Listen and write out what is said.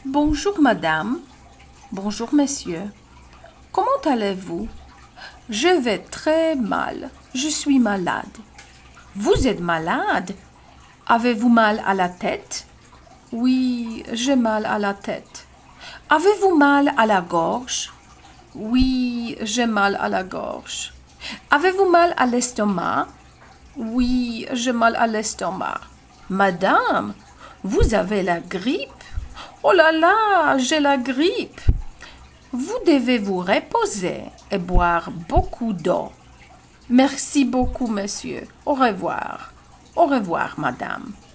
Bonjour madame. Bonjour monsieur. Comment allez-vous? Je vais très mal. Je suis malade. Vous êtes malade? Avez-vous mal à la tête? Oui, j'ai mal à la tête. Avez-vous mal à la gorge? Oui, j'ai mal à la gorge. Avez-vous mal à l'estomac? Oui, j'ai mal à l'estomac. Madame, vous avez la grippe? Oh là là, j'ai la grippe. Vous devez vous reposer et boire beaucoup d'eau. Merci beaucoup, monsieur. Au revoir. Au revoir, madame.